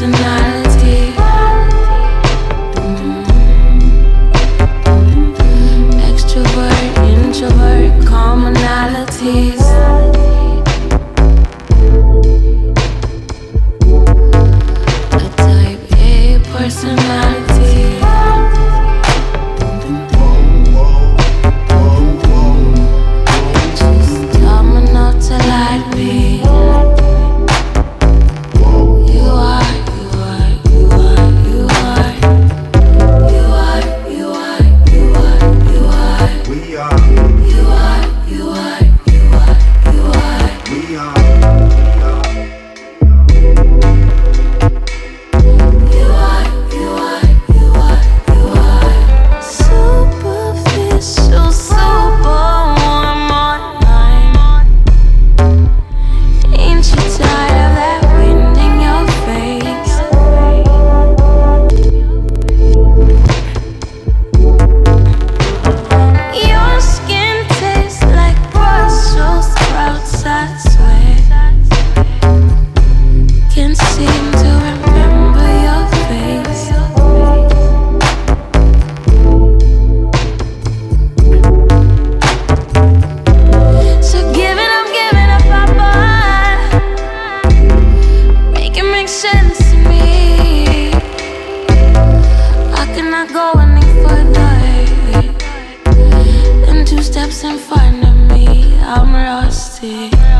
personality. Extrovert, introvert, commonalities. A type A personality. Just dumb enough to like me. You are, you are, you are, you are. You are, you are, you are, you are. We are. You are, you are, you are, you are. We are. You are, you are, you are, you are. Superficial, super warm online. Ain't you tired of that wind in your face? Your skin tastes like Brussels sprouts, I swear. Can't seem to remember your face. So giving up, Papa. Make it make sense to me. I cannot go any further than 2 steps in front of me. I'm rusty.